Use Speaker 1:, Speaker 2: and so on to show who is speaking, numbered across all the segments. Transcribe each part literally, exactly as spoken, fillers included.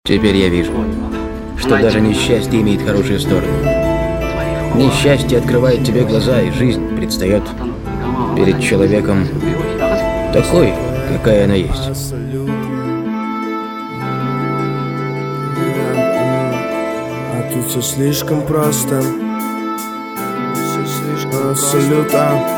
Speaker 1: Теперь я вижу, что даже несчастье имеет хорошую сторону. Несчастье открывает тебе глаза, и жизнь предстает перед человеком такой, какая она есть.
Speaker 2: А тут все слишком просто. Все слишком абсолютно.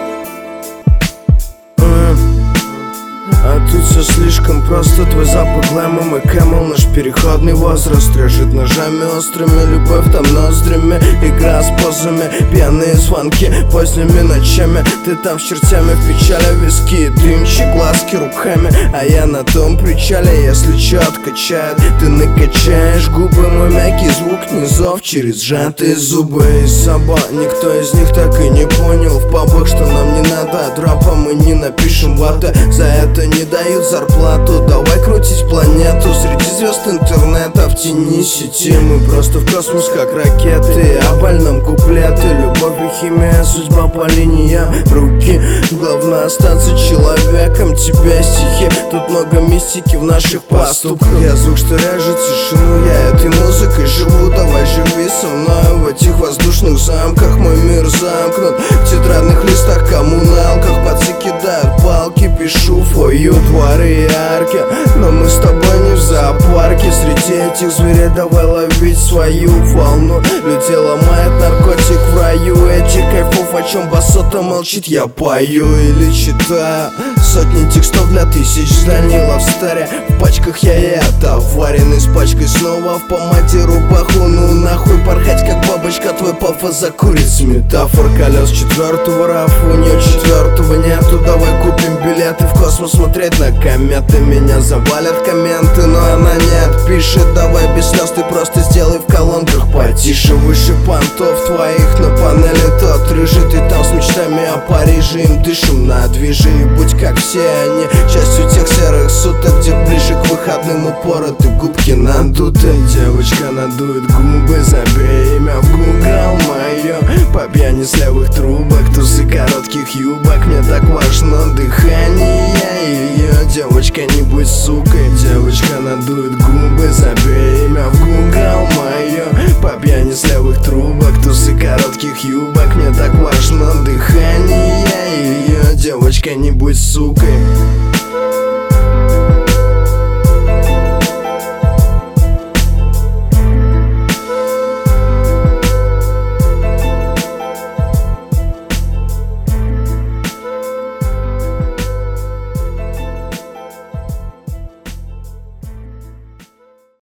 Speaker 2: А тут все слишком просто. Твой запах глэма, мой кэмл, наш переходный возраст. Режет ножами острыми, любовь там ноздрями. Игра с позами, пьяные звонки поздними ночами. Ты там с чертями в печали, виски, дымчик, глазки руками. А я на том причале, если чё откачает, ты накачаешь губы. Мой мягкий звук, не зов через сжатые зубы. И собой никто из них так и не понял в пабах, что нам не надо дропа, мы не напишем ваты. За это не дают зарплату. Давай крутить планету среди звезд интернета. В тени сети мы просто в космос как ракеты. О больном куплеты, любовь и химия, судьба по линиям руки. Главное остаться человеком, тебя стихи. Тут много мистики в наших поступках. Я звук, что режет тишину, я этой музыкой живу. Давай живи со мной в этих воздушных замках. Мой мир замкнут в тетрадных листах, коммуналках. Пацы кидают палки, пишу фою, дворы и арки. Но мы с тобой не в зоопарке. Среди этих зверей давай ловить свою волну. Людей ломает наркотик в раю. Эти кайфов, о чем басота молчит, я пою или читаю сотни текстов для тысяч зданий лавстаре. В пачках я и отоваренный, с пачкой снова в помаде рубаху. Ну нахуй порхать как бабочка, твой пафос закурит с метафор. Колес четвертого рафа, у нее четвертого нету. Давай купим билеты в космос смотреть на кометы. Меня завалят комменты, но она не отпишет. Давай без слез, ты просто сделай в колонках потише. Выше понтов твоих на панели тот рыжий. Ты там с мечтами о Париже, им дышим на движи. И будь как все они, частью тех серых суток, где ближе к выходным упороты губки надуты. Девочка надует губы, забей имя в Google мое. По пьяни с левых трубок, тузы коротких юбок. Мне так важно дыхание ее. Девочка, не будь сукой. Девочка надует губы, забей имя в Google мое. По пьяни с левых трубок, тузы коротких юбок. Мне так важно дыхание ее. Девочка, не будь сукой.